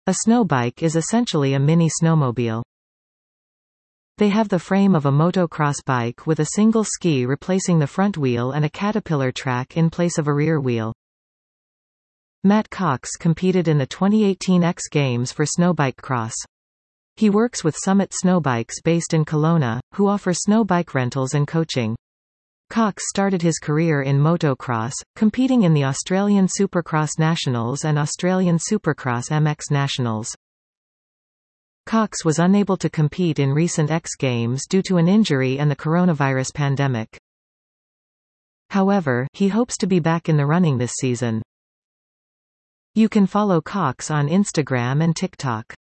A snowbike is essentially a mini snowmobile. They have the frame of a motocross bike with a single ski replacing the front wheel and a caterpillar track in place of a rear wheel. Matt Cox competed in the 2018 X Games for snowbike cross. He works with Summit Snowbikes based in Kelowna, who offer snow bike rentals and coaching. Cox started his career in motocross, competing in the Australian Supercross Nationals and Australian Supercross MX Nationals. Cox was unable to compete in recent X Games due to an injury and the coronavirus pandemic. However, he hopes to be back in the running this season. You can follow Cox on Instagram and TikTok.